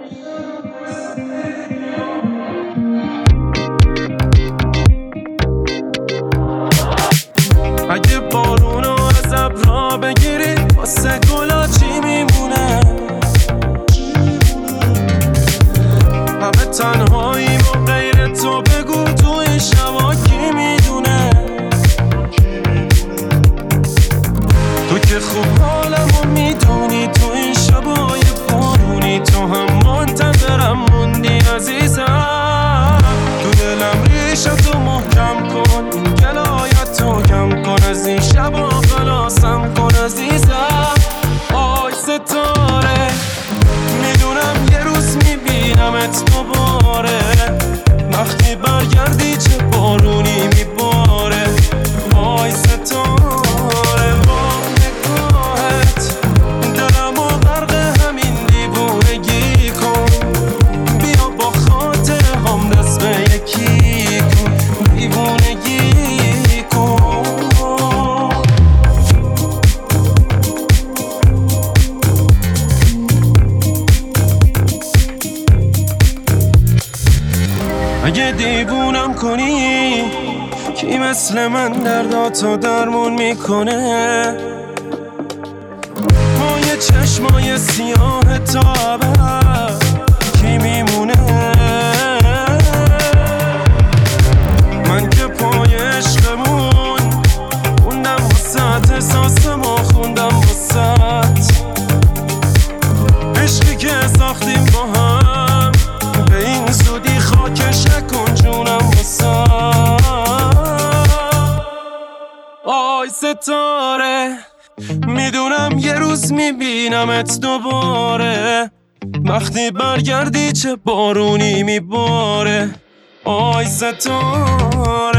اگه بارونو از ابرا بگیری واسه گلا چی میمونه؟ همه تنهاییم و غیر تو بگو تو این شبا کی میدونه؟ تو که خوب حالمو میدونی تو این شبای بارونی تو هم منتظرم موندی عزیزم تو دلم ریشتو محکم کن این گلایتو کم کن از این شبا خلاصم کن عزیزم آی ستاره میدونم یه روز میبینمت دوباره وقتی برگردی چه بارونی میباره آی ستاره با نگاهت دلمو غرق همین دیوونگی کن بیا با خاطر هم دست به یکی کن دیوونگی کن اگه دیوونم کنی کی مثل من درداتو درمون میکنه ما یه چشمای سیاه تا ابد کی میمونه من که پای عشقمون خوندم واسه احساسمو خوندم واسه عشقی که ساختیم با هم به این زودی خاکش نکن جونم واسه آی ستاره میدونم یه روز میبینمت دوباره وقتی برگردی چه بارونی میباره آی ستاره